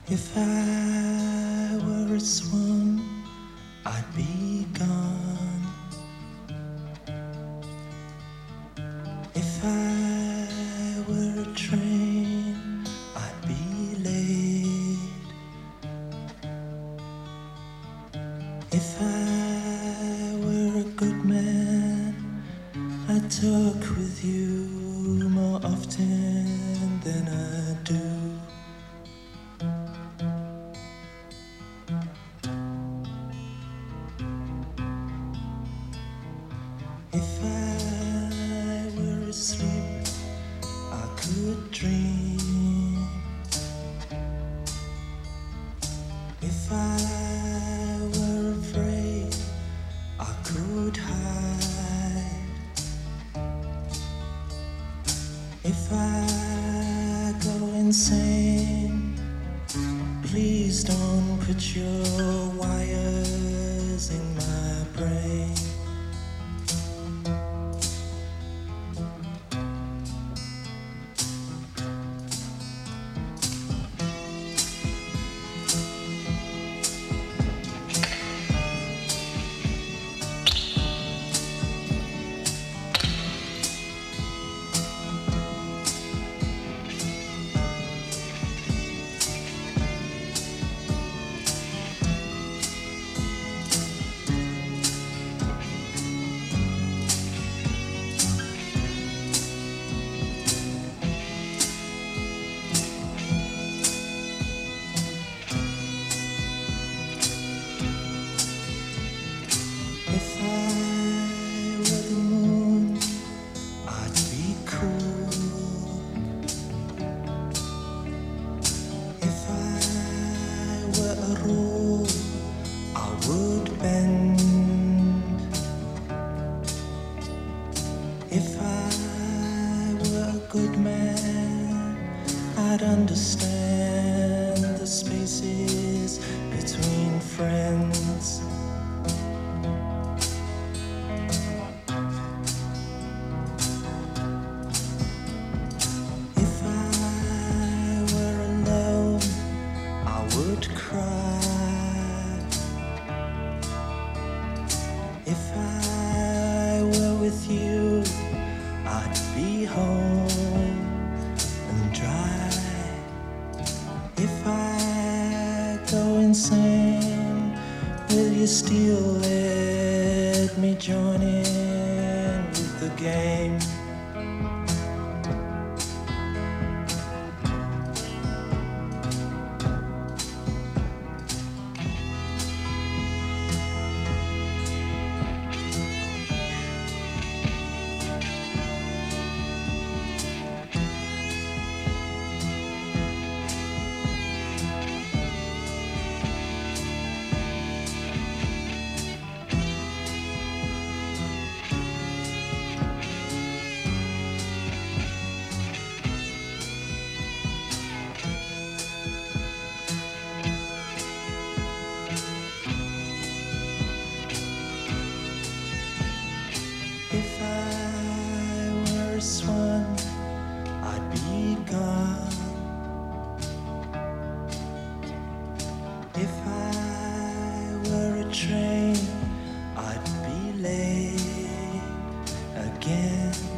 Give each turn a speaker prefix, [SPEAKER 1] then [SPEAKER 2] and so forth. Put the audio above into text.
[SPEAKER 1] If I were a swan, I'd be gone. If I were a train, I'd be late. If I were a good man, I'd talk with you more often than I do. If I were asleep, I could dream. If I were afraid, I could hide. If I go insane, please don't put your wires in my brain. If I were the moon, I'd be cool. If I were a rule, I would bend. If I were a good man, I'd understand the spaces between friends. If I were alone, I would cry. If I were with you, I'd be home and dry. If I go insane, will you still let me join in with the game? If I were a swan, I'd be gone. If I were a train, I'd be late again.